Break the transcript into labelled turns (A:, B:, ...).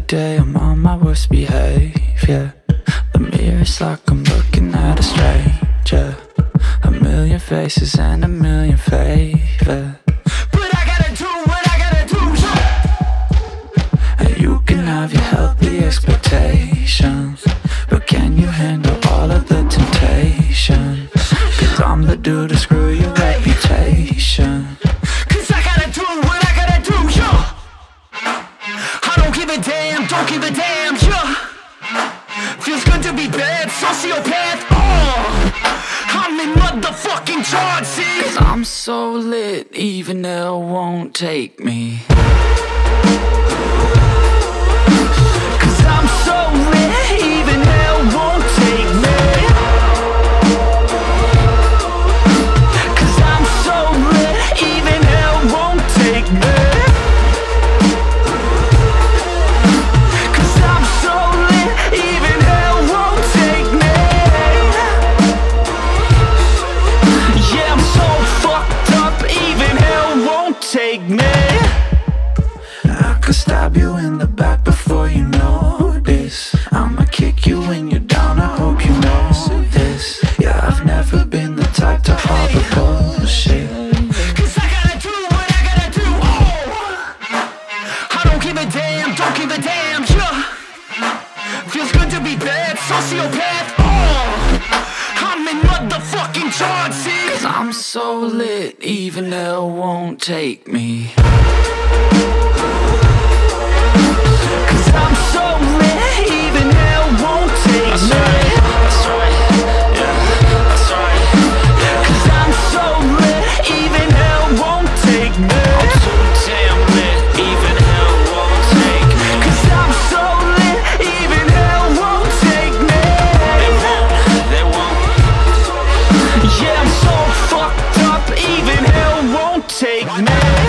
A: day I'm on my worst behavior. The mirror's like I'm looking at a stranger. A million faces and a million favors, but I gotta do what I gotta do, yeah. And you can have your healthy expectations, but can you handle all of the temptation? Cause I'm the dude to screw your reputation. Cause I gotta do what I gotta do, yeah. I don't give a damn, don't give a damn, yeah. Feels good to be bad, sociopath, I'm in motherfucking charge, see? Cause I'm so lit, even hell won't take me. Cause I'm so lit, even hell won't take me. Cause I'm so lit, even hell won't take me. Cause I'm so lit, even hell won't take me. Yeah, I'm so fucked up, even hell won't take me. I could stab you in the back before you notice. I'ma kick you when you're down, I hope you know this. Yeah, I've never been the type to harbor bullshit. Cause I gotta do what I gotta do, I don't give a damn, don't give a damn, yeah. Feels good to be bad, sociopath, I'm in motherfucking charge, see? Cause I'm so lit, even hell won't take me. Cause I'm so lit, even hell won't take me. That's right, yeah, that's right, yeah. Cause I'm so lit, even hell won't take me. I'm too damn lit, even hell won't take me. Cause I'm so lit, even hell won't take me. They won't. Yeah, I'm so fucked up, even hell won't take me.